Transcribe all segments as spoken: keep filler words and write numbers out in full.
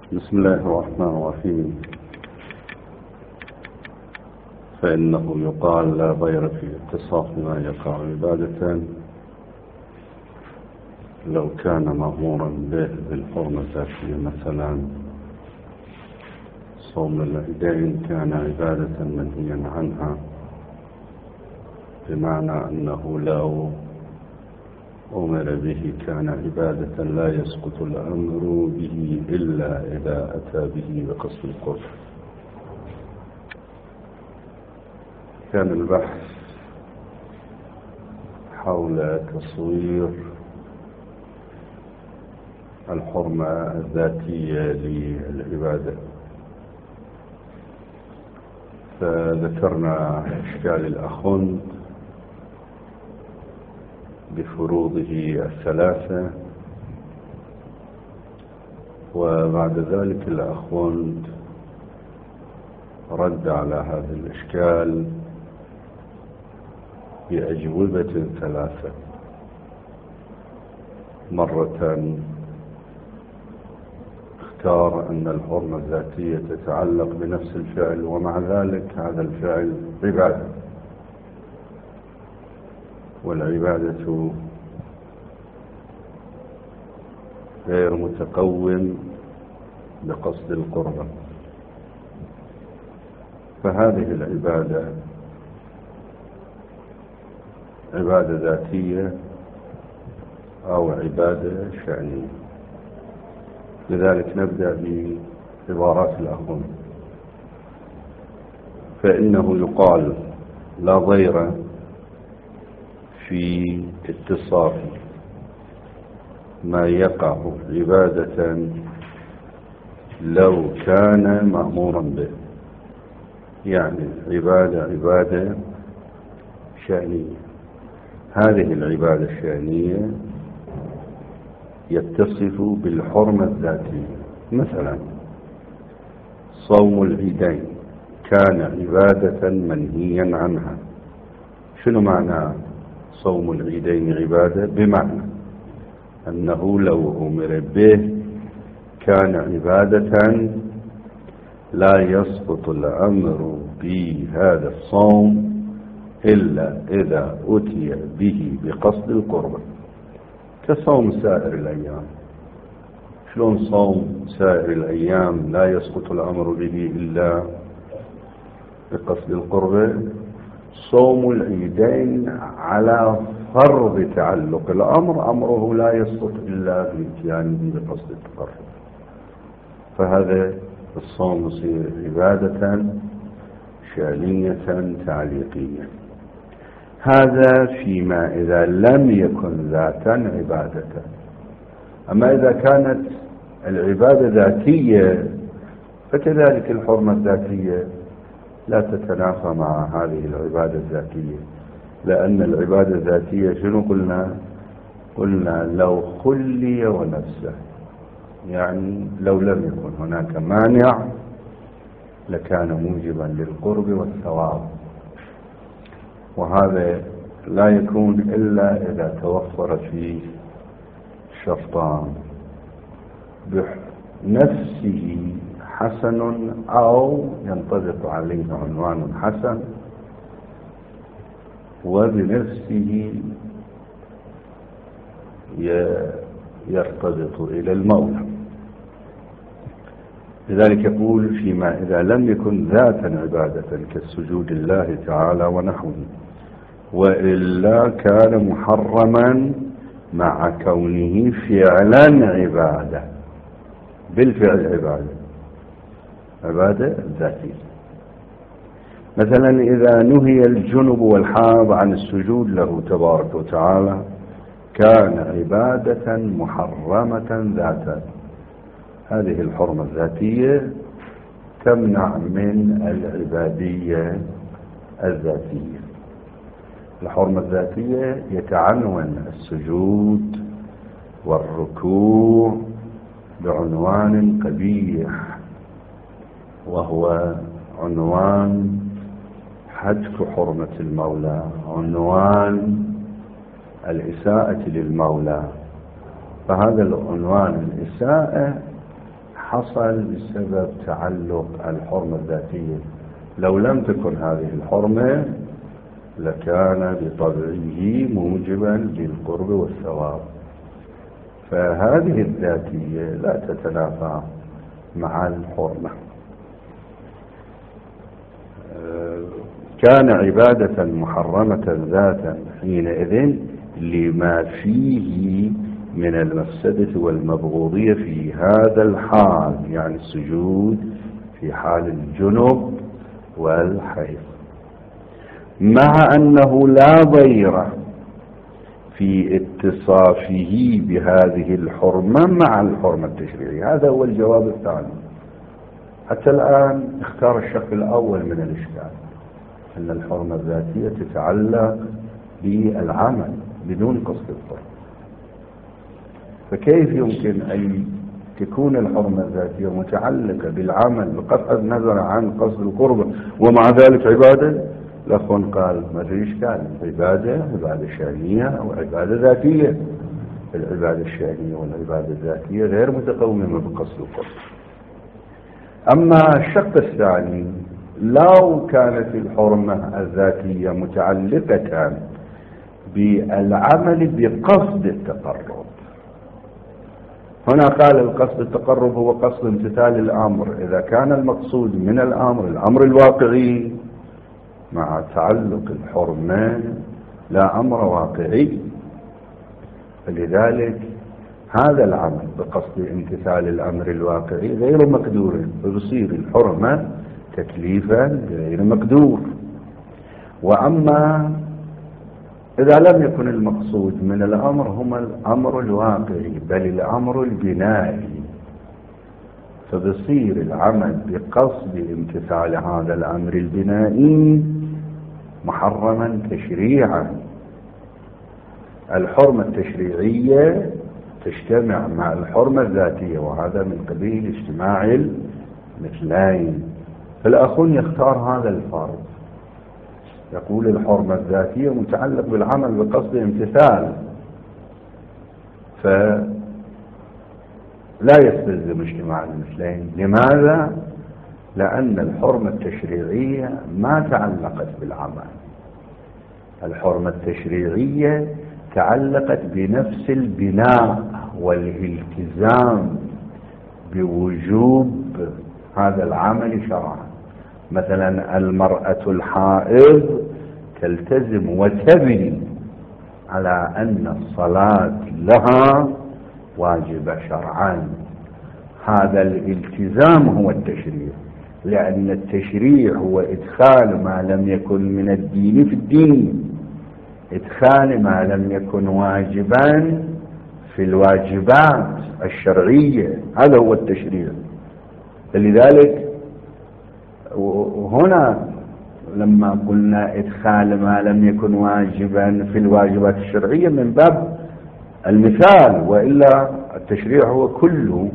بسم الله الرحمن الرحيم. فإنه يقال لا ضير في اتصاف ما يقع عبادة لو كان مأمورا به بالحرمة الذاتية، مثلا صوم العيدين كان عبادة منهيا عنها، بمعنى أنه لو أمر به كان عبادة لا يسقط الأمر به إلا إذا أتى به بقصد القرب. كان البحث حول تصوير الحرمة الذاتية للعبادة، فذكرنا إشكال الأخوند بفروضه الثلاثة، وبعد ذلك الأخوند رد على هذا الإشكال بأجوبة ثلاثة. مرة اختار أن الحرمة الذاتية تتعلق بنفس الفعل، ومع ذلك هذا الفعل عبادة، والعبادة غير متقوم بقصد القربة، فهذه العبادة عبادة ذاتية أو عبادة شأنية. لذلك نبدأ بعبارات الأخوان. فإنه يقال لا ضير في اتصاف ما يقع عبادة لو كان مأمورا به، يعني عبادة عبادة شأنية. هذه العبادة الشأنية يتصف بالحرمة الذاتية، مثلا صوم العيدين كان عبادة منهيا عنها. شنو معنى صوم العيدين عبادة؟ بمعنى أنه لو أمر به كان عبادة لا يسقط الأمر بهذا الصوم إلا إذا أتي به بقصد القربة، كصوم سائر الأيام. شلون صوم سائر الأيام لا يسقط الأمر به إلا بقصد القربة؟ صوم العيدين على فرض تعلق الأمر، أمره لا يسقط إلا بإتيانه بقصد التقرب، فهذا الصوم يصير عبادة شأنية تعليقية. هذا فيما إذا لم يكن ذاتا عبادة. أما إذا كانت العبادة ذاتية فكذلك الحرمة الذاتية لا تتنافى مع هذه العبادة الذاتية، لأن العبادة الذاتية شنو قلنا؟ قلنا لو خلي ونفسه، يعني لو لم يكن هناك مانع لكان موجبا للقرب والثواب، وهذا لا يكون إلا إذا توفر فيه شرطان: بنفسه حسن أو ينطبق عليه عنوان حسن، وبنفسه يرتبط إلى المولى. لذلك يقول فيما إذا لم يكن ذاتا عبادة كالسجود الله تعالى ونحوه، وإلا كان محرما مع كونه فعلا عبادة، بالفعل عبادة عبادة ذاتية. مثلا إذا نهي الجنب والحاض عن السجود له تبارك وتعالى كان عبادة محرمة ذاتا. هذه الحرمة الذاتية تمنع من العبادية الذاتية. الحرمة الذاتية يتعنون السجود والركوع بعنوان قبيح، وهو عنوان حتك حرمة المولى، عنوان الإساءة للمولى. فهذا العنوان الإساءة حصل بسبب تعلق الحرمة الذاتية. لو لم تكن هذه الحرمة لكان بطبعه موجبا للقرب والثواب، فهذه الذاتية لا تتنافى مع الحرمة. كان عبادة محرمة ذاتا حينئذ لما فيه من المفسدة والمبغوضية في هذا الحال، يعني السجود في حال الجنب والحيض، مع أنه لا ضير في اتصافه بهذه الحرمة مع الحرمة التشريعية. هذا هو الجواب الثاني. حتى الآن اختار الشق الأول من الإشكال، أن الحرمة الذاتية تتعلق بالعمل بدون قصد القرب. فكيف يمكن أن تكون الحرمة الذاتية متعلقة بالعمل بقطع النظر عن قصد القرب ومع ذلك عبادة؟ الأخوان قال ما في إشكال، عبادة عبادة شأنية أو عبادة ذاتية. العبادة الشأنية والعبادة الذاتية غير متقومة بقصد القرب. أما الشق الثاني، لو كانت الحرمة الذاتية متعلقة بالعمل بقصد التقرب، هنا قال القصد التقرب هو قصد امتثال الأمر. إذا كان المقصود من الأمر الأمر الواقعي مع تعلق الحرمة لا أمر واقعي، فلذلك هذا العمل بقصد امتثال الأمر الواقعي غير مقدور، فتصير الحرمة تكليفا غير مقدور. وأما إذا لم يكن المقصود من الأمر هو الأمر الواقعي بل الأمر البنائي، فبصير العمل بقصد امتثال هذا الأمر البنائي محرما تشريعا. الحرمة التشريعية تجتمع مع الحرمة الذاتية، وهذا من قبيل اجتماع المثلين. فالأخون يختار هذا الفرض، يقول الحرمة الذاتية متعلق بالعمل بقصد امتثال، فلا يستلزم اجتماع المثلين. لماذا؟ لأن الحرمة التشريعية ما تعلقت بالعمل. الحرمة التشريعية تعلقت بنفس البناء والالتزام بوجوب هذا العمل شرعا. مثلا المرأة الحائض تلتزم وتبني على أن الصلاة لها واجبة شرعا. هذا الالتزام هو التشريع، لأن التشريع هو إدخال ما لم يكن من الدين في الدين، إدخال ما لم يكن واجبا في الواجبات الشرعية، هذا هو التشريع. فلذلك هنا لما قلنا إدخال ما لم يكن واجبا في الواجبات الشرعية من باب المثال، وإلا التشريع هو كله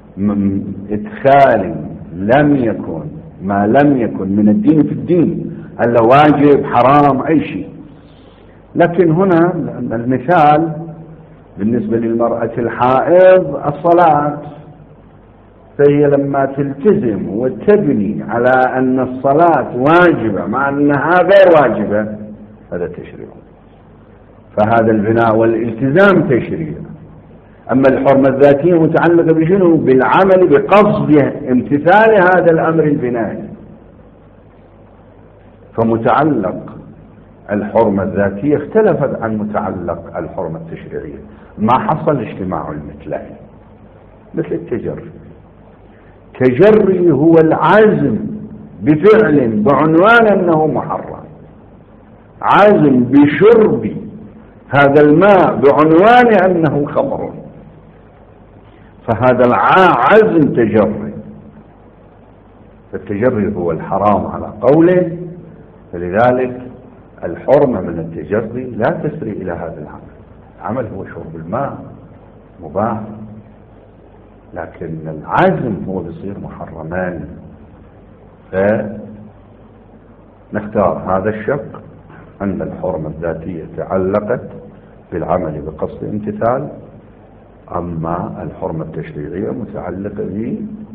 إدخال لم يكن ما لم يكن من الدين في الدين، ألا واجب حرام أي شيء. لكن هنا المثال بالنسبة للمرأة الحائض الصلاة، فهي لما تلتزم وتبني على أن الصلاة واجبة مع أنها غير واجبة، هذا تشريع. فهذا البناء والالتزام تشريع. أما الحرمة الذاتية متعلقة بشنو؟ بالعمل بقصد امتثال هذا الأمر البنائي. فمتعلق الحرمة الذاتية اختلفت عن متعلق الحرمة التشريعية، ما حصل اجتماع المثلين. مثل التجري، التجري هو العزم بفعل بعنوان أنه محرم، عزم بشرب هذا الماء بعنوان أنه خمر، فهذا العزم تجري. فالتجري هو الحرام على قوله، فلذلك الحرمة من التجري لا تسري إلى هذا العمل. العمل هو شرب الماء مباح، لكن العزم هو بيصير محرمان. فنختار هذا الشق، أن الحرمة الذاتية تعلقت بالعمل بقصد امتثال، أما الحرمة التشريعية متعلقة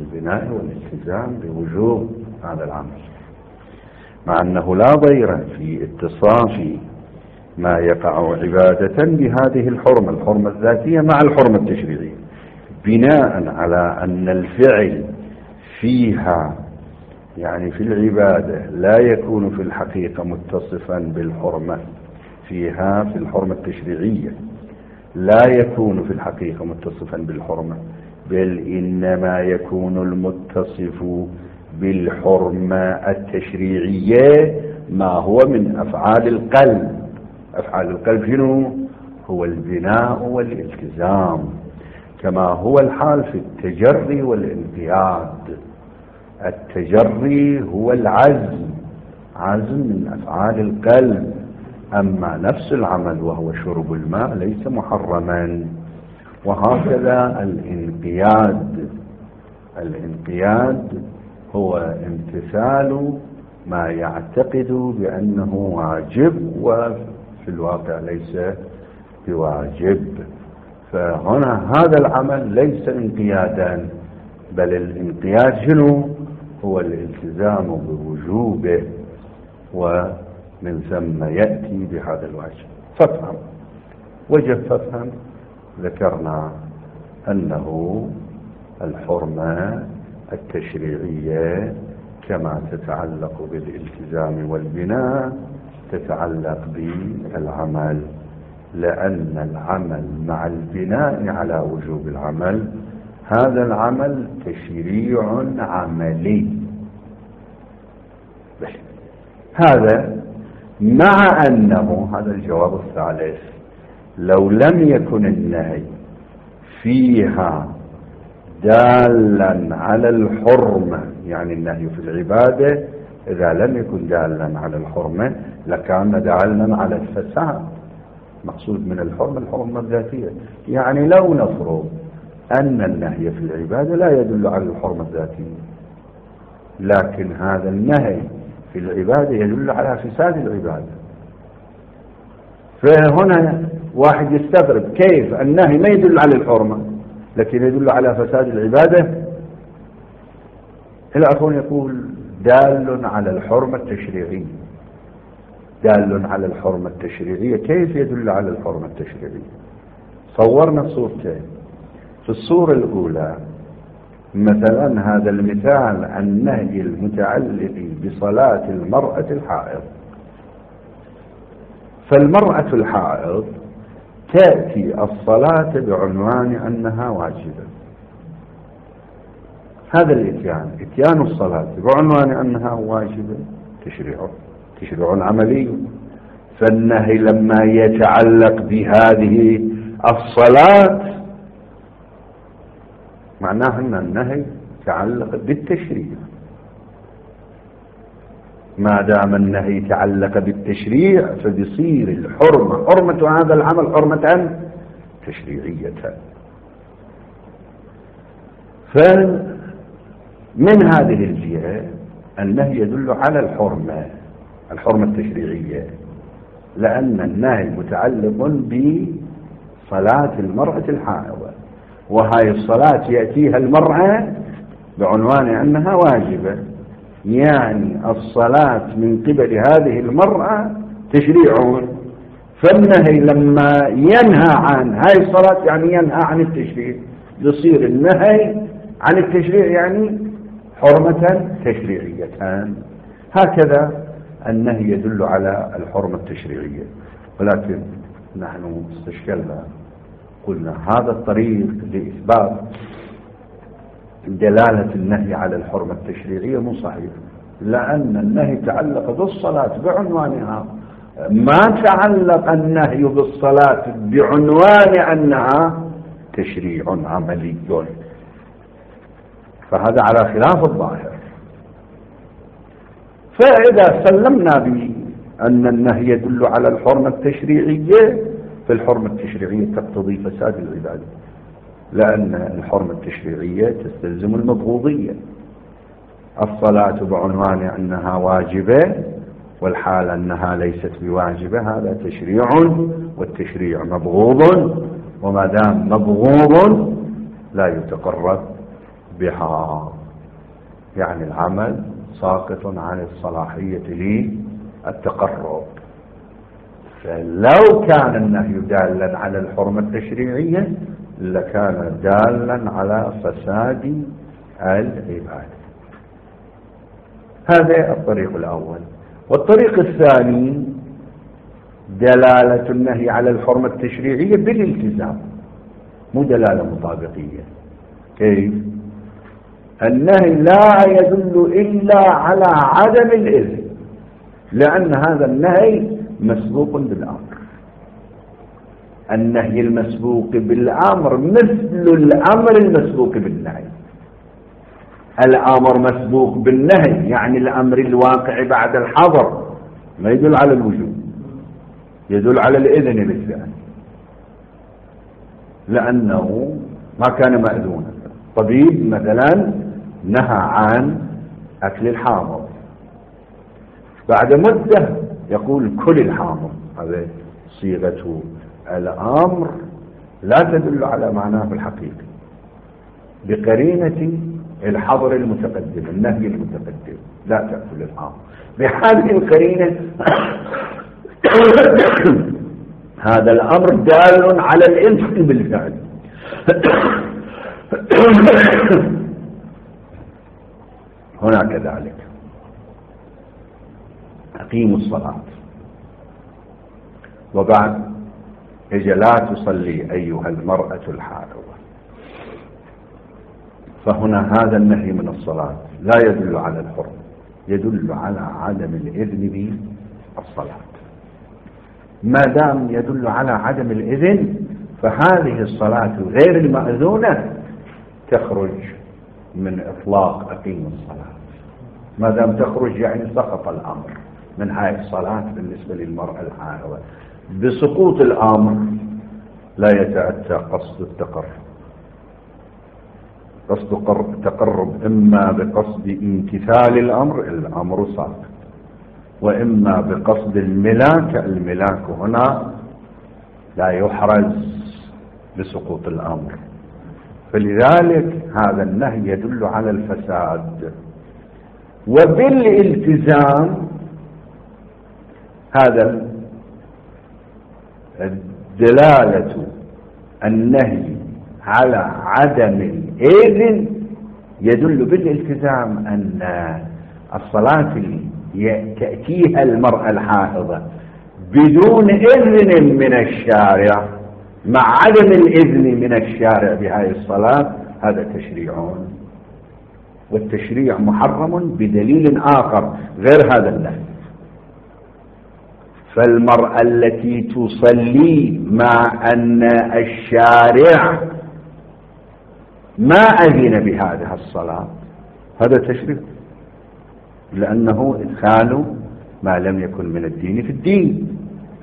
البناء والالتزام بوجوب هذا العمل، مع أنه لا ضير في اتصاف ما يقع عبادة بهذه الحرمة الحرمة الذاتية مع الحرمة التشريعية، بناء على أن الفعل فيها يعني في العبادة لا يكون في الحقيقة متصفا بالحرمة، فيها في الحرمة التشريعية لا يكون في الحقيقة متصفا بالحرمة، بل إنما يكون المتصف بالحرمة التشريعية ما هو من أفعال القلب. أفعال القلب شنو؟ هو البناء والالتزام، كما هو الحال في التجري والانقياد. التجري هو العزم، عزم من أفعال القلب، أما نفس العمل وهو شرب الماء ليس محرما. وهكذا الانقياد، الانقياد هو امتثال ما يعتقد بأنه واجب وفي الواقع ليس بواجب. فهنا هذا العمل ليس انقيادا، بل الانقياد شنو؟ هو الالتزام بوجوبه، ومن ثم يأتي بهذا الواجب. فافهم وجه فافهم ذكرنا أنه الحرمة التشريعية كما تتعلق بالالتزام والبناء تتعلق بالعمل، لأن العمل مع البناء على وجوب العمل هذا العمل تشريع عملي. هذا مع أنه هذا الجواب الثالث، لو لم يكن النهي فيها دالا على الحرمة، يعني النهي في العبادة إذا لم يكن دالا على الحرمة لكان دالا على الفساد. مقصود من الحرمة الحرمة الذاتية، يعني لو نفرض أن النهي في العبادة لا يدل على الحرمة الذاتية، لكن هذا النهي في العبادة يدل على فساد العبادة، فهنا واحد يستغرب كيف النهي ما يدل على الحرمة لكن يدل على فساد العبادة. الأخوان يقول دال على الحرمة التشريعية، دال على الحرمة التشريعية، كيف يدل على الحرمة التشريعية؟ صورنا صورتين. في الصورة الأولى مثلا هذا المثال النهي المتعلق بصلاة المرأة الحائض، فالمرأة الحائض تأتي الصلاة بعنوان أنها واجبة، هذا الاتيان اتيان الصلاة بعنوان أنها واجبة تشريع تشريع عملي. فالنهي لما يتعلق بهذه الصلاة معناه أن النهي يتعلق بالتشريع، ما دام النهي يتعلق بالتشريع فبيصير الحرمة حرمة هذا العمل حرمة تشريعية. فمن هذه الجهة النهي يدل على الحرمة الحرمة التشريعية، لأن النهي متعلق بصلاة المرأة الحائضة، وهاي الصلاة يأتيها المرأة بعنوان أنها واجبة، يعني الصلاة من قبل هذه المرأة تشريع. فالنهي لما ينهى عن هاي الصلاة يعني ينهى عن التشريع، يصير النهي عن التشريع يعني حرمة تشريعية. هكذا النهي يدل على الحرمة التشريعية، ولكن نحن استشكلنا قلنا هذا الطريق لإثبات دلالة النهي على الحرمة التشريعية مو صحيح، لأن النهي تعلق بالصلاة بعنوانها، ما تعلق النهي بالصلاة بعنوان أنها تشريع عملي، فهذا على خلاف الظاهر. فإذا سلمنا بأن النهي يدل على الحرمة التشريعية فالحرمة التشريعية تقتضي فساد العبادة، لأن الحرمة التشريعية تستلزم المبغوضية. الصلاة بعنوان أنها واجبة والحال أنها ليست بواجبة هذا تشريع، والتشريع مبغوض، وما دام مبغوض لا يتقرب بها، يعني العمل ساقط عن الصلاحية للتقرب. فلو كان النهي دالا على الحرمة التشريعية لكان دالا على فساد العبادة. هذا الطريق الأول. والطريق الثاني دلالة النهي على الحرمة التشريعية بالالتزام، مو دلالة مطابقية. كيف؟ النهي لا يدل إلا على عدم الإذن، لأن هذا النهي مسبوق بالأمر. النهي المسبوق بالأمر مثل الأمر المسبوق بالنهي. الأمر مسبوق بالنهي، يعني الأمر الواقع بعد الحظر، ما يدل على الوجوب، يدل على الإذن بالفعل، لأنه ما كان مأذونا. طبيب مثلا نهى عن أكل الحامض، بعد مدة يقول كل الحامض، هذا صيغة الأمر لا تدل على معناه الحقيقي بقرينة الحظر المتقدم، النهي المتقدم، لا تأكل الحامض. بهذه القرينة هذا الأمر دال على الإذن بالفعل. هنا كذلك أقيموا الصلاة، وبعد إجا لا تصلي أيها المرأة الحائضة، فهنا هذا النهي من الصلاة لا يدل على الحرم، يدل على عدم الإذن بالصلاة. ما دام يدل على عدم الإذن فهذه الصلاة غير المأذونة تخرج من إطلاق أقيم الصلاة. ما دام تخرج يعني سقط الأمر من هذه الصلاة بالنسبة للمرأة الحائضة. بسقوط الأمر لا يتأتى قصد التقرب. قصد التقرب إما بقصد امتثال الأمر، الأمر ساقط، وإما بقصد الملاك، الملاك هنا لا يحرز بسقوط الأمر. فلذلك هذا النهي يدل على الفساد. وبالالتزام هذا دلالة النهي على عدم الإذن يدل بالالتزام أن الصلاة اللي تأتيها المرأة الحائضة بدون إذن من الشارع مع عدم الإذن من الشارع بهذه الصلاة هذا تشريع، والتشريع محرم بدليل آخر غير هذا النهي. فالمرأة التي تصلي مع أن الشارع ما أذن بهذه الصلاة هذا تشريع، لأنه إدخال ما لم يكن من الدين في الدين،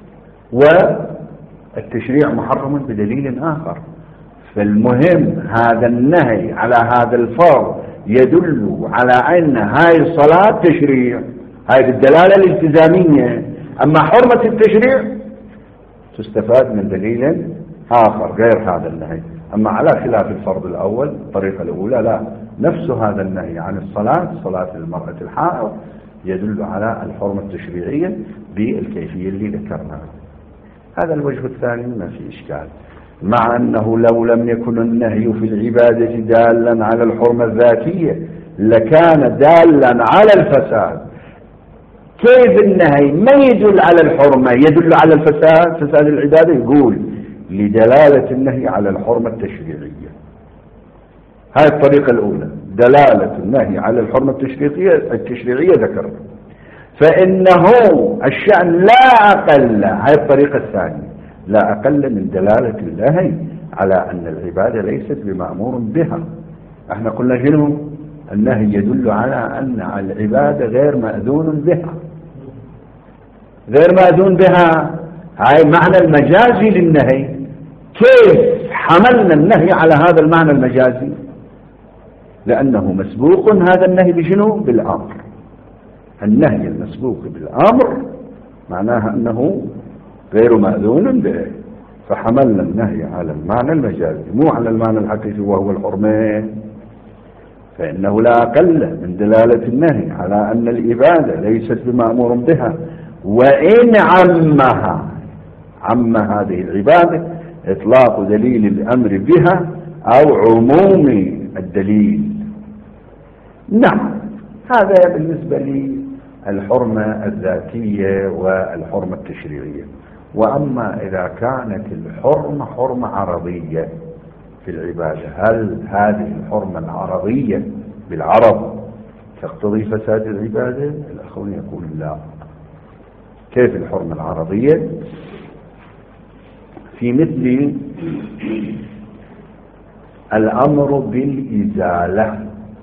والتشريع محرم بدليل آخر. فالمهم هذا النهي على هذا الفرض يدل على أن هاي الصلاة تشريع، هاي الدلالة الالتزامية. أما حرمة التشريع تستفاد من دليل آخر غير هذا النهي. أما على خلاف الفرض الأول الطريقة الأولى لا، نفس هذا النهي عن الصلاة، صلاة المرأة الحائض، يدل على الحرمة التشريعية بالكيفية اللي ذكرناها. هذا الوجه الثاني ما في إشكال، مع أنه لو لم يكن النهي في العبادة دالا على الحرمة الذاتية لكان دالا على الفساد. كيف النهي ما يدل على الحرمة يدل على الفساد، فساد العبادة؟ يقول لدلالة النهي على الحرمة التشريعية. هاي الطريقة الأولى، دلالة النهي على الحرمة التشريعية التشريعية ذكر. فإنه الشأن لا أقل، هاي الطريقة الثانية، لا أقل من دلالة النهي على أن العبادة ليست بمأمور بها. احنا قلنا شنو؟ النهي يدل على أن العبادة غير مأذون بها، غير مأذون بها. هاي معنى المجازي للنهي. كيف حملنا النهي على هذا المعنى المجازي؟ لأنه مسبوق هذا النهي بشنو؟ بالأمر. النهي المسبوق بالأمر معناها أنه غير مأذون به، فحملنا النهي على المعنى المجازي مو على المعنى الحقيقي وهو الحرمة. فإنه لا أقل من دلالة النهي على أن الإبادة ليست بمأمور بها، وإن عمها عم هذه العبادة إطلاق دليل الأمر بها أو عموم الدليل. نعم، هذا بالنسبة للحرمة الذاتية والحرمة التشريعية. وأما إذا كانت الحرمة حرمة عرضية في العبادة، هل هذه الحرمة العرضية بالعرض تقتضي فساد العبادة؟ الأخوان يقول لا. كيف الحرمة العرضية؟ في مثل الأمر بالإزالة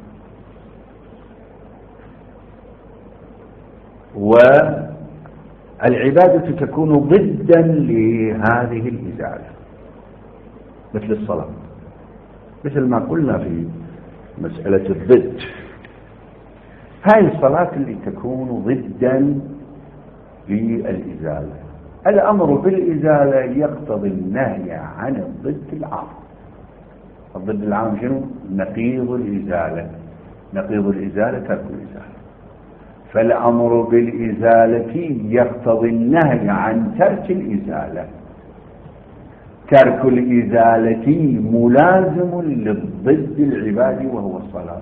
والعبادة تكون ضدا لهذه الإزالة، مثل الصلاة، مثل ما قلنا في مسألة الضد. هاي الصلاة اللي تكون ضدا للإزالة. الأمر بالإزالة يقتضي النهي عن الضد العام. الضد العام شنو؟ نقيض الإزالة. نقيض الإزالة ترك الإزالة. فالأمر بالإزالة يقتضي النهي عن ترك الإزالة. ترك الإزالة ملازم للضد العبادي وهو الصلاة.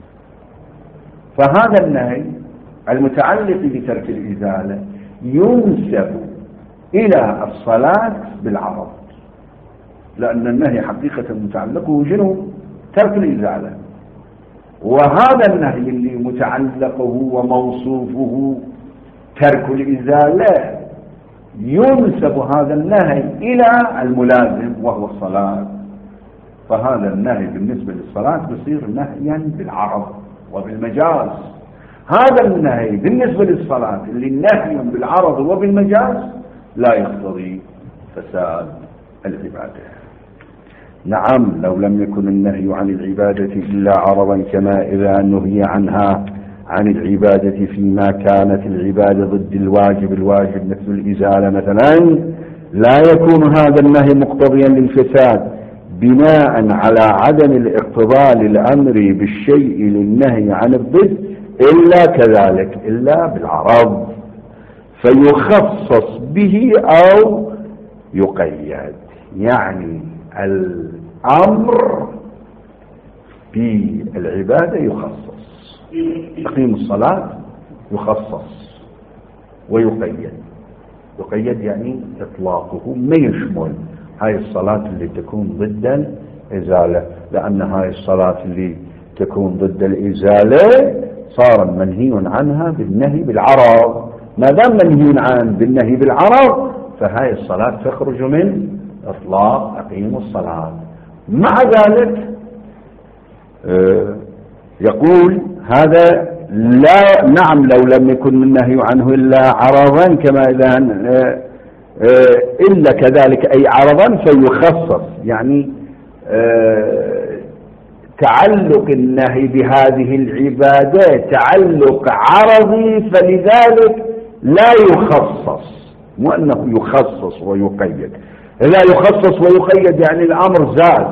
فهذا النهي المتعلق بترك الإزالة ينسب إلى الصلاة بالعرض، لأن النهي حقيقة متعلقه شنو؟ ترك الإزالة. وهذا النهي اللي متعلقه وموصوفه ترك الإزالة ينسب هذا النهي إلى الملازم وهو الصلاة. فهذا النهي بالنسبة للصلاة بصير نهيا بالعرض وبالمجاز. هذا النهي بالنسبة للصلاة اللي نهي بالعرض وبالمجاز لا يقتضي فساد العبادة. نعم، لو لم يكن النهي عن العبادة إلا عرضا كما إذا نهي عنها عن العبادة فيما كانت العبادة ضد الواجب الواجب مثل الإزالة مثلا، لا يكون هذا النهي مقتضيا للفساد بناء على عدم الاقتضاء للأمر بالشيء للنهي عن الضد إلا كذلك، إلا بالعرض، فيخصص به أو يقيد. يعني الأمر بالعبادة يخصص، تقييم الصلاة يخصص ويقيد. يقيد يعني إطلاقه ما يشمل هاي الصلاة اللي تكون ضد الإزالة، لأن هاي الصلاة اللي تكون ضد الإزالة صار منهي عنها بالنهي بالعرض. ما دام منهي عن بالنهي بالعرض فهاي الصلاة تخرج من إطلاق أقيم الصلاة. مع ذلك آه يقول هذا لا، نعم، لو لم يكن النهي عنه إلا عرضا كما إذا آه آه إلا كذلك أي عرضا فيخصص. يعني آه تعلق النهي بهذه العبادات تعلق عرضي، فلذلك لا يخصص، مو أنه يخصص ويقيد. لا يخصص ويقيد يعني الأمر زاد،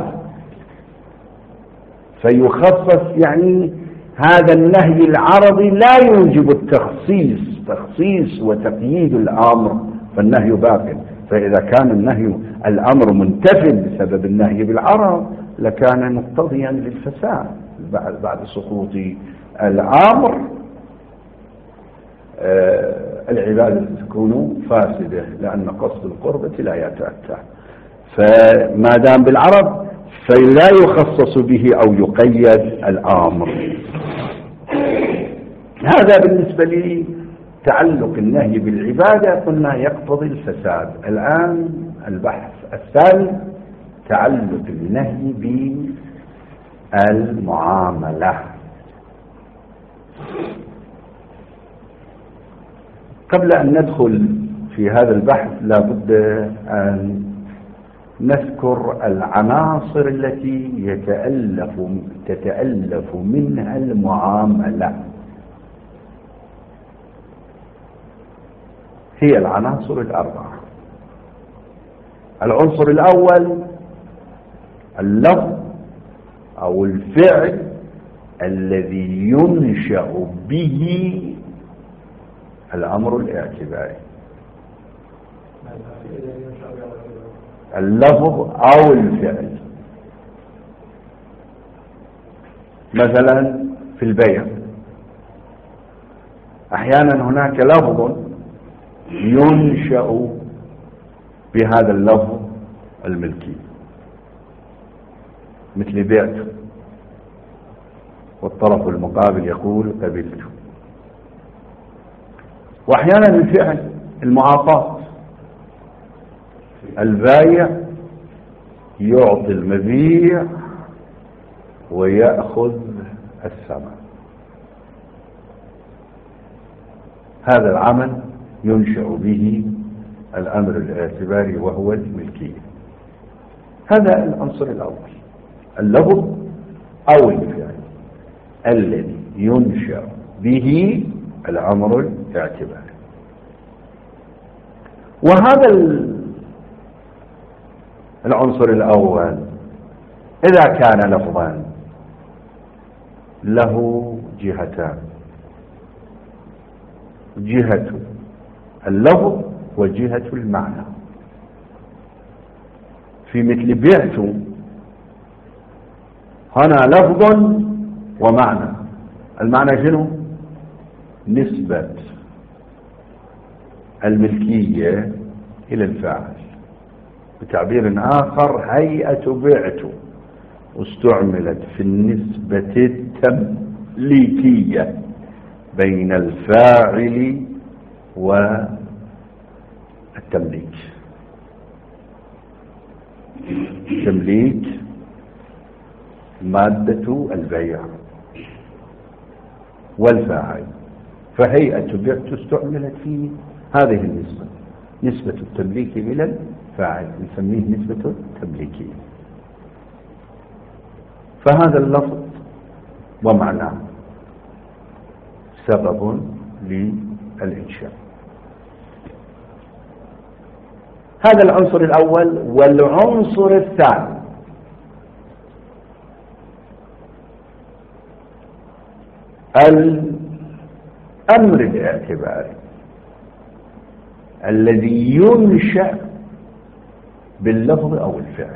فيخصص يعني هذا النهي العرضي لا يوجب التخصيص، تخصيص وتقييد الأمر، فالنهي باق. فإذا كان النهي الأمر منتفل بسبب النهي بالعرض لكان مقتضيا للفساد بعد, بعد سقوط الأمر. آه العبادة تكون فاسدة لأن قصد القربة لا يتأتى. فما دام بالعرض فلا يخصص به أو يقيد الأمر. هذا بالنسبة لي تعلق النهي بالعبادة قلنا يقتضي الفساد. الآن البحث الثاني تعلق النهي بالمعاملة. قبل أن ندخل في هذا البحث لابد أن نذكر العناصر التي يتألف تتألف منها المعاملة. هي العناصر الأربعة. العنصر الأول اللفظ أو الفعل الذي ينشأ به الأمر الاعتباري، اللفظ أو الفعل. مثلا في البيع أحيانا هناك لفظ ينشأ بهذا اللفظ الملكي، مثل بعت والطرف المقابل يقول قبلت. وأحيانا الفعل المعاطاة، البايع يعطي المبيع ويأخذ الثمن، هذا العمل ينشأ به الأمر الاعتباري وهو الملكية. هذا العنصر الأول، اللفظ أو الفعل الذي ينشأ به الأمر الاعتباري. وهذا العنصر الأول إذا كان لفظا له جهتان، جهة اللفظ وجهة المعنى. في مثل بعت هنا لفظ ومعنى. المعنى شنو؟ نسبة الملكية إلى الفاعل. بتعبير آخر هيئة بعت استعملت في النسبة التمليكية بين الفاعل والتمليك. التمليك مادة البيع والفاعل، فهيئة بعت استعملت في هذه النسبة، نسبة التمليك إلى الفاعل، نسميه نسبة تمليكية. فهذا اللفظ ومعناه سبب للإنشاء. هذا العنصر الأول. والعنصر الثاني الأمر الاعتباري الذي ينشأ باللفظ أو الفعل.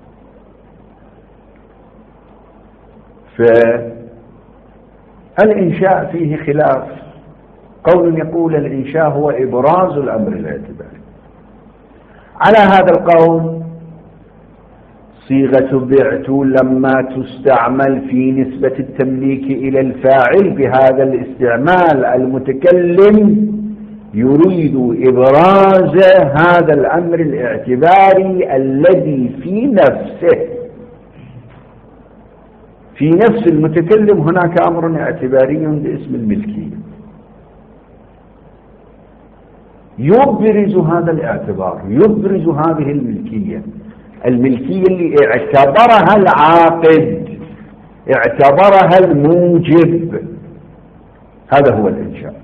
فالإنشاء فيه خلاف، قول يقول الإنشاء هو إبراز الأمر الاعتباري. على هذا القول صيغة بعت لما تستعمل في نسبة التمليك إلى الفاعل بهذا الاستعمال المتكلم يريد إبراز هذا الأمر الاعتباري الذي في نفسه، في نفس المتكلم هناك أمر اعتباري باسم الملكية يبرز هذا الاعتبار، يبرز هذه الملكية، الملكية اللي اعتبرها العاقد، اعتبرها الموجب. هذا هو الإنشاء.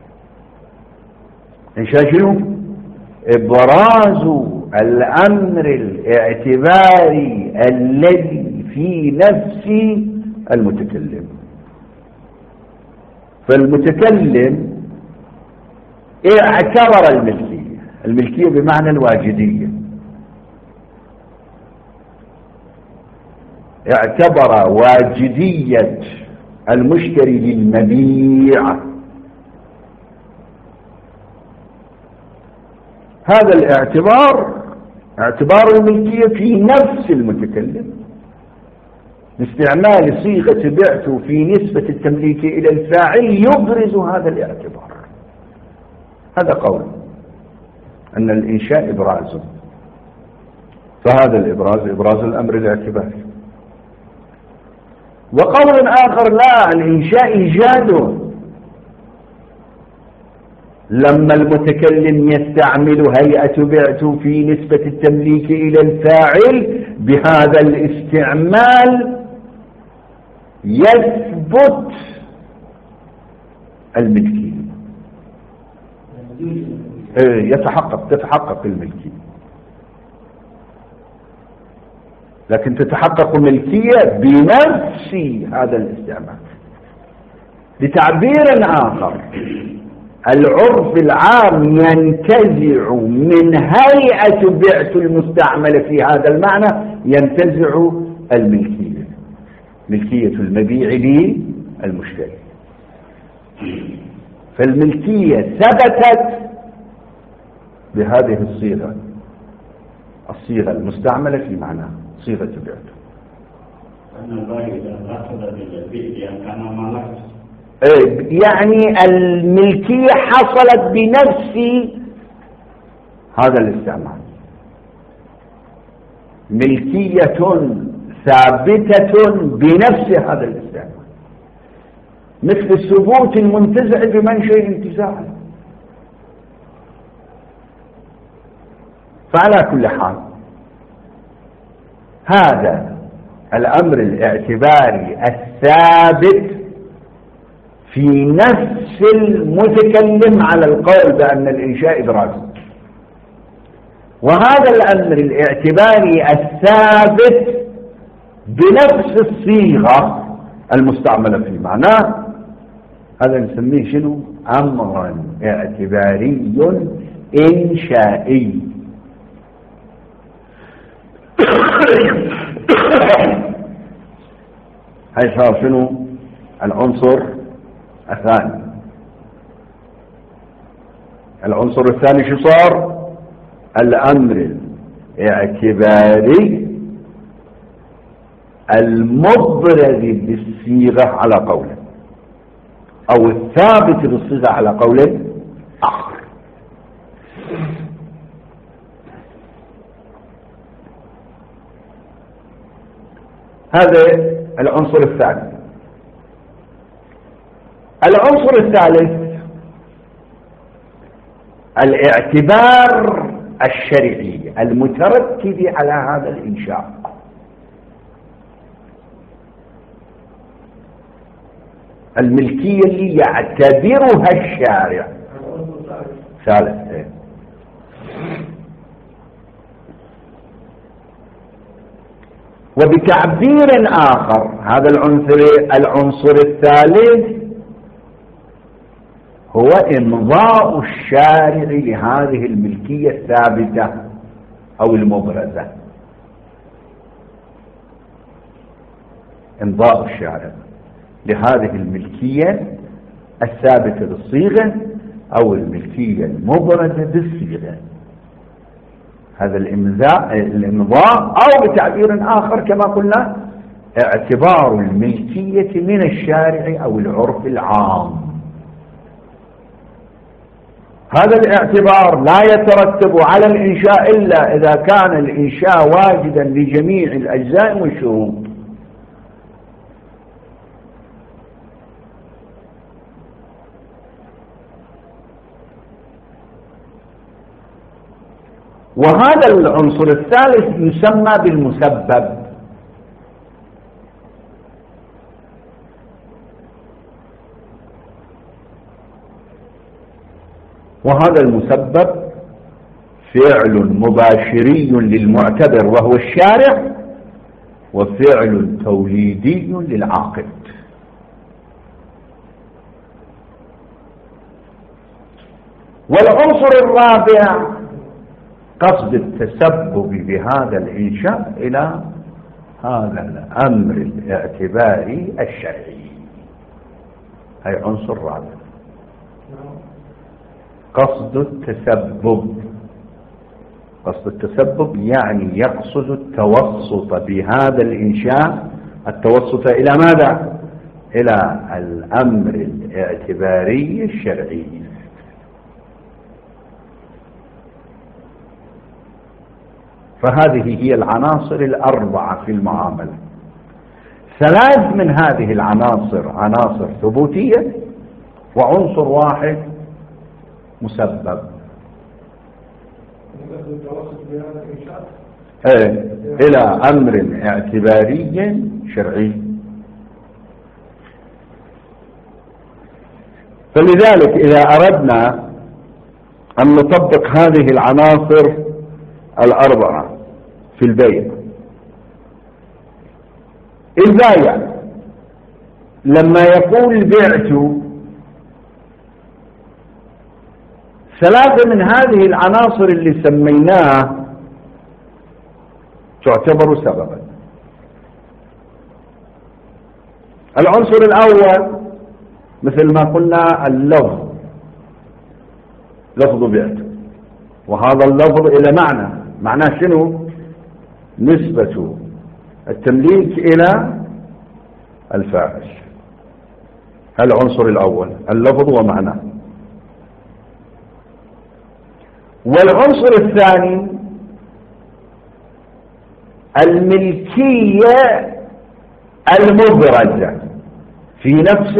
إنشاء شنو؟ إبراز الأمر الاعتباري الذي في نفس المتكلم. فالمتكلم اعتبر الملكية، الملكية بمعنى الواجدية، اعتبر واجدية المشتري للمبيع. هذا الاعتبار اعتبار الملكية في نفس المتكلم، باستعمال صيغة بعت في نسبة التمليك إلى الفاعل يبرز هذا الاعتبار. هذا قول أن الإنشاء إبراز، فهذا الإبراز إبراز الأمر الاعتباري. وقول آخر لا، الإنشاء إيجاده، لما المتكلم يستعمل هيئة بعت في نسبة التمليك إلى الفاعل بهذا الاستعمال يثبت الملكية، يتحقق تتحقق الملكية. لكن تتحقق ملكية بنفس هذا الاستعمال. بتعبير آخر، العرف العام ينتزع من هيئة بعت المستعمل في هذا المعنى، ينتزع الملكية، ملكية المبيع للمشتري. فالملكية ثبتت بهذه الصيغة، الصيغة المستعملة في معناها صيغة بعته. يعني الملكية حصلت بنفس هذا الاستعمال، ملكية ثابتة بنفس هذا الاستعمال، مثل الثبوت المنتزع بمنشأ انتزاعه. فعلى كل حال هذا الأمر الاعتباري الثابت في نفس المتكلم على القول بأن الإنشاء إدراج، وهذا الأمر الاعتباري الثابت بنفس الصيغة المستعملة في معناه، هذا نسميه شنو؟ أمرا اعتباري إنشائي. هاي صار شنو؟ العنصر الثاني. العنصر الثاني شو صار؟ الأمر الاعتباري المبرز بالصيغة على قوله، أو الثابت بالصيغة على قوله آخر. هذا العنصر الثاني. العنصر الثالث الاعتبار الشرعي المترتب على هذا الإنشاء. الملكية اللي يعتبرها الشارع. ثالث. وبتعبير آخر هذا العنصر العنصر الثالث هو إمضاء الشارع لهذه الملكية الثابتة أو المبرزة. إمضاء الشارع لهذه الملكية الثابتة بالصيغة أو الملكية المبرزة بالصيغة. هذا الإمضاء الإمضاء أو بتعبير آخر كما قلنا اعتبار الملكية من الشارع أو العرف العام. هذا الاعتبار لا يترتب على الإنشاء إلا إذا كان الإنشاء واجدا لجميع الأجزاء والشروط. وهذا العنصر الثالث يسمى بالمسبب. وهذا المسبب فعل مباشري للمعتبر وهو الشارع، وفعل توليدي للعاقد. والعنصر الرابع قصد التسبب بهذا الإنشاء إلى هذا الأمر الاعتباري الشرعي. هي عنصر رابع، قصد التسبب. قصد التسبب يعني يقصد التوسط بهذا الإنشاء، التوسط إلى ماذا؟ إلى الأمر الاعتباري الشرعي. فهذه هي العناصر الأربعة في المعاملة. ثلاث من هذه العناصر عناصر ثبوتية، وعنصر واحد مسبب. ايه الى امر اعتباري شرعي. فلذلك اذا اردنا ان نطبق هذه العناصر الاربعة في البيع البايع لما يقول بعت، ثلاثة من هذه العناصر اللي سميناها تعتبر سببا. العنصر الأول مثل ما قلنا اللفظ، لفظ بعت، وهذا اللفظ إلى معنى، معناه شنو؟ نسبة التمليك إلى الفاعل. العنصر الأول اللفظ ومعناه. والعنصر الثاني الملكية المبرزة في نفس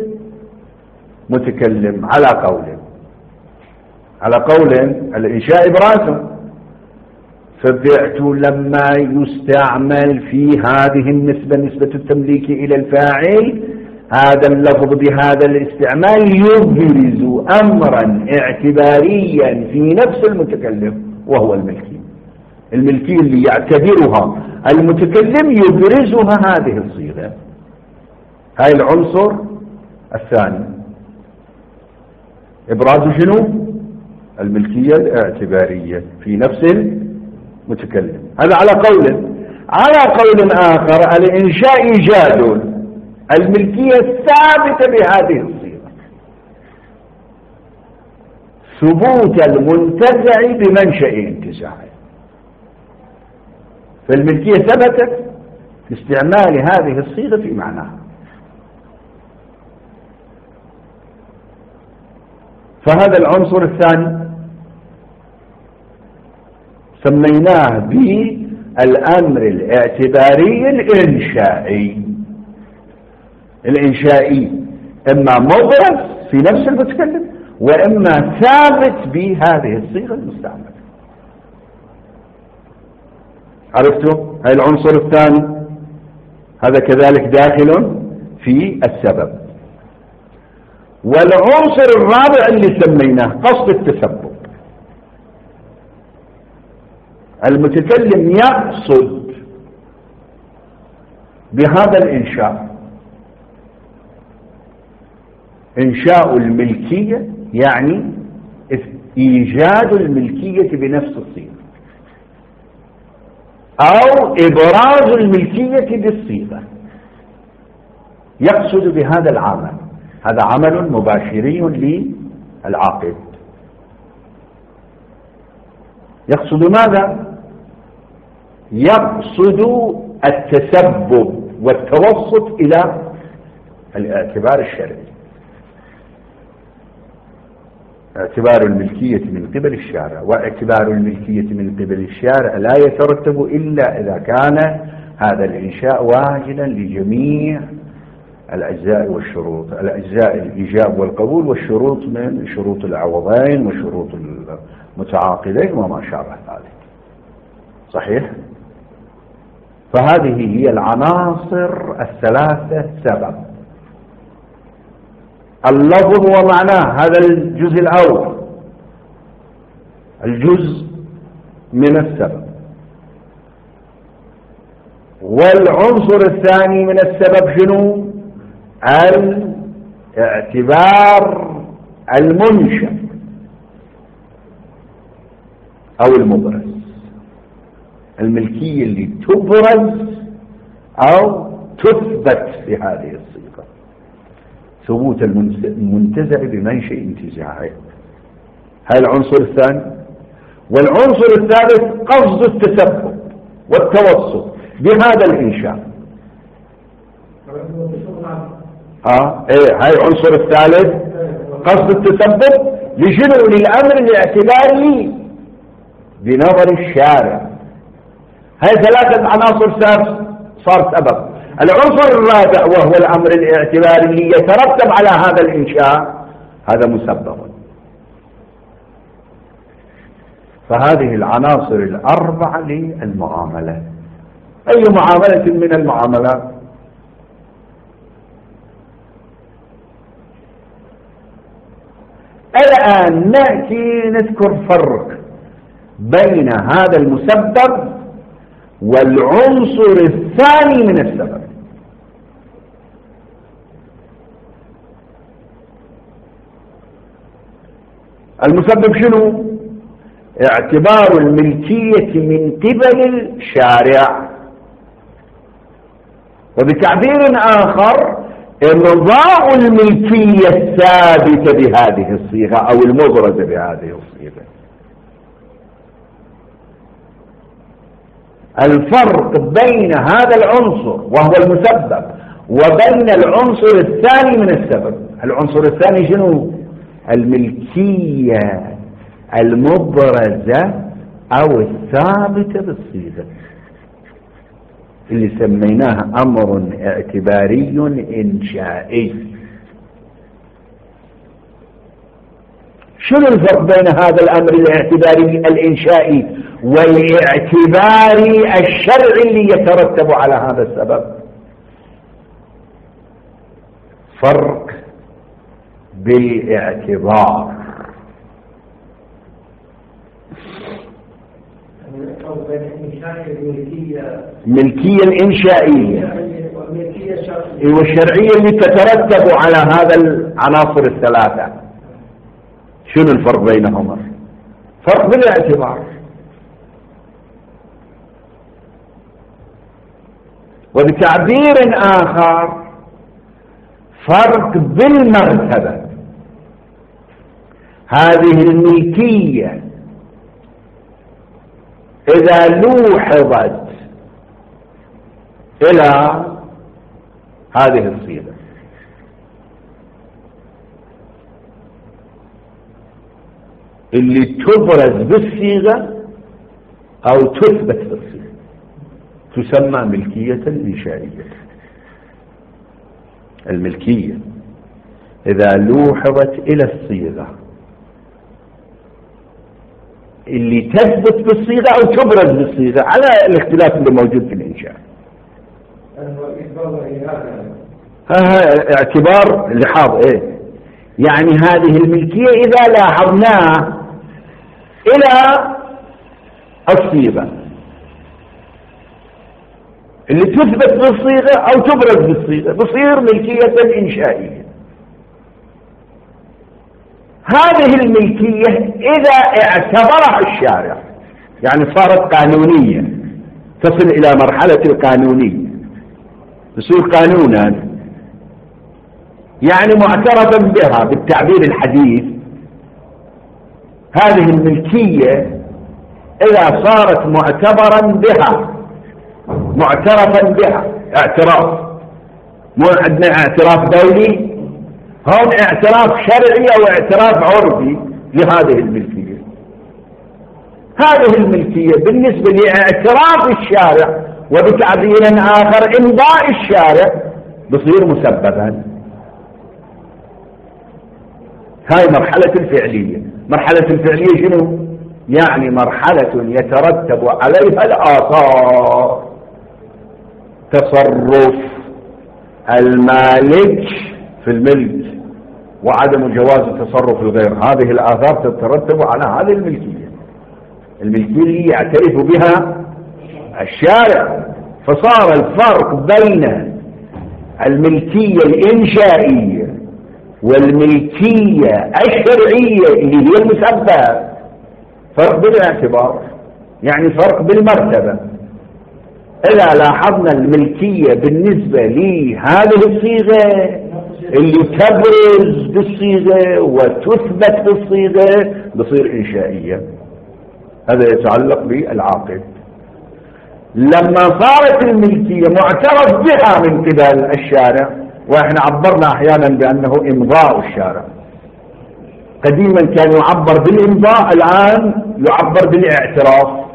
المتكلم على قول على قول الإنشاء إبرازه. فبعت لما يستعمل في هذه النسبة، نسبة التمليك إلى الفاعل، هذا اللفظ بهذا الاستعمال يبرز أمرا اعتباريا في نفس المتكلم وهو الملكي. الملكي اللي يعتبرها المتكلم يبرزها هذه الصيغة. هاي العنصر الثاني، إبراز شنو؟ الملكية الاعتبارية في نفس المتكلم. هذا على قول. على قول آخر الإنشاء إيجاد الملكية الثابتة بهذه الصيغة، ثبوت المنتزع بمنشأ انتزاعه. فالملكية ثبتت باستعمال هذه الصيغة في معناها. فهذا العنصر الثاني سميناه بالأمر الاعتباري الإنشائي. الإنشائي إما مبرز في نفس المتكلم، وإما ثابت بهذه الصيغة المستعملة. عرفتوا؟ هاي العنصر الثاني، هذا كذلك داخل في السبب. والعنصر الرابع اللي سميناه قصد التسبب. المتكلم يقصد بهذا الإنشاء إنشاء الملكية، يعني إيجاد الملكية بنفس الصيغة، أو إبراز الملكية بالصيغة. يقصد بهذا العمل، هذا عمل مباشري للعاقد. يقصد ماذا؟ يقصد التسبب والتوسط إلى الاعتبار الشرعي، اعتبار الملكية من قبل الشارع. واعتبار الملكية من قبل الشارع لا يترتب إلا إذا كان هذا الإنشاء واجدا لجميع الأجزاء والشروط، الأجزاء الإيجاب والقبول، والشروط من شروط العوضين وشروط المتعاقدين وما شابه ذلك. صحيح؟ فهذه هي العناصر الثلاثة سبب. اللفظ ومعناه، هذا الجزء الأول، الجزء من السبب. والعنصر الثاني من السبب شنو؟ الاعتبار المنشأ أو المبرز، الملكية اللي تبرز أو تثبت في هذه الصيغة، ثبوت المنتزع بمنشأ انتزاعه. هذا العنصر الثاني. والعنصر الثالث قصد التسبب والتوسط بهذا الإنشاء. ها ايه هاي العنصر الثالث قصد التسبب لشنو؟ للأمر الاعتباري بنظر الشارع. هاي ثلاثة عناصر صار صار سبب. العنصر الرابع وهو الأمر الاعتباري اللي يترتب على هذا الإنشاء، هذا مسبب. فهذه العناصر الأربعة للمعاملة. أي معاملة من المعاملات؟ الآن نأتي نذكر فرق بين هذا المسبب والعنصر الثاني من السبب. المسبب شنو؟ اعتبار الملكية من قبل الشارع، وبتعبير آخر امضاء الملكية الثابتة بهذه الصيغة أو المبرزة بهذه الصيغة. الفرق بين هذا العنصر وهو المسبب وبين العنصر الثاني من السبب، العنصر الثاني شنو؟ الملكية المبرزة أو الثابتة بالصيغة، اللي سميناها أمر اعتباري إنشائي. شنو الفرق بين هذا الأمر الاعتباري الإنشائي والاعتباري الشرعي اللي يترتب على هذا السبب؟ فرق بالاعتبار. الملكية الإنشائية والشرعية اللي تترتب على هذا العناصر الثلاثة، شنو الفرق بينهما؟ فرق بالاعتبار. وبتعبير آخر فرق بالمرتبة. هذه الملكية إذا لوحظت إلى هذه الصيغة اللي تبرز بالصيغة أو تثبت بالصيغة تسمى ملكية إنشائية. الملكية إذا لوحظت إلى الصيغة اللي تثبت بالصيغة أو تبرز بالصيغة على الاختلاف اللي موجود في الإنشاء. اعتبار لحاظ إيه؟ يعني هذه الملكية إذا لاحظناه إلى الصيغة اللي تثبت بالصيغة أو تبرز بالصيغة بصير ملكية إنشائية. هذه الملكية إذا اعتبرها الشارع يعني صارت قانونية، تصل إلى مرحلة القانونية، تصير قانونا يعني معترفا بها بالتعبير الحديث. هذه الملكية إذا صارت معتبرا بها معترفا بها اعتراف، مو عندنا اعتراف دولي، هون اعتراف شرعي او اعتراف عرفي لهذه الملكية. هذه الملكية بالنسبة لاعتراف الشارع وبتعبير آخر إمضاء الشارع بصير مسببا. هاي مرحلة الفعلية. مرحلة الفعلية شنو؟ يعني مرحلة يترتب عليها الآثار، تصرف المالك في الملك وعدم جواز تصرف الغير. هذه الآثار تترتب على هذه الملكية، الملكية اللي يعترف بها الشارع. فصار الفرق بين الملكية الإنشائية والملكية الشرعية اللي هي المسبب فرق بالاعتبار، يعني فرق بالمرتبة. إذا لاحظنا الملكية بالنسبة لهذه الصيغة اللي تبرز بالصيغة وتثبت بالصيغة بصير إنشائية. هذا يتعلق بالعاقد. لما صارت الملكية معترف بها من قبل الشارع، واحنا عبرنا احيانا بانه امضاء الشارع، قديما كان يعبر بالامضاء، الان يعبر بالاعتراف.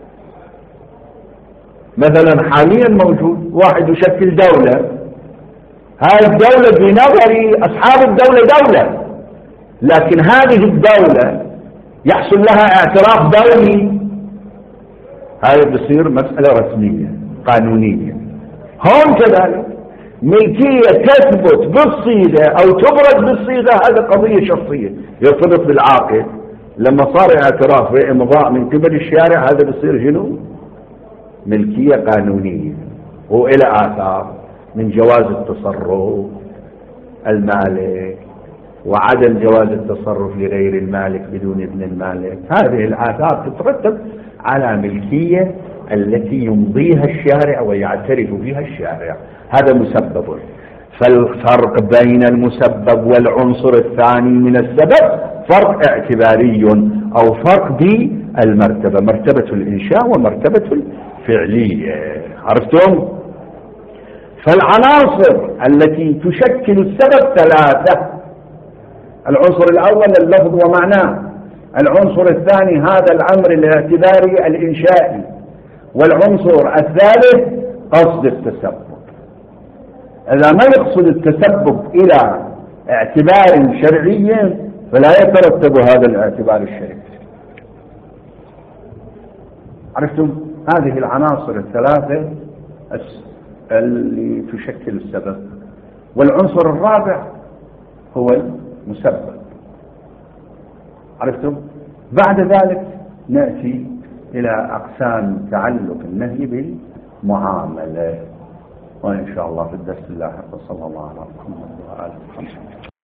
مثلا حاليا موجود واحد يشكل دولة، هذه الدولة بنظر اصحاب الدولة دولة، لكن هذه الدولة يحصل لها اعتراف دولي، هذا بصير مسألة رسمية قانونية. هون كذلك ملكية تثبت بالصيغة أو تبرز بالصيغة، هذا قضية شخصية يرتبط بالعاقد. لما صار اعتراف بإمضاء من قبل الشارع هذا بصير شنو؟ ملكية قانونية وإلى آثار من جواز التصرف المالك وعدم جواز التصرف لغير المالك بدون إذن المالك. هذه الآثار تترتب على ملكية التي يمضيها الشارع ويعترف بها الشارع، هذا مسبب. فالفرق بين المسبب والعنصر الثاني من السبب فرق اعتباري أو فرق بالمرتبة، مرتبة الإنشاء ومرتبة الفعلية. عرفتم؟ فالعناصر التي تشكل السبب ثلاثة: العنصر الأول اللفظ ومعناه، العنصر الثاني هذا الأمر الاعتباري الإنشائي، والعنصر الثالث قصد التسبب. إذا ما يقصد التسبب إلى اعتبار شرعي فلا يترتب هذا الاعتبار الشرعي. عرفتم؟ هذه العناصر الثلاثة اللي تشكل السبب. والعنصر الرابع هو المسبب. عرفتم؟ بعد ذلك نأتي إلى أقسام تعلق النهي بالمعاملة، وإن شاء الله في الدرس اللاحق. صلى الله على محمد وعلى آله وصحبه.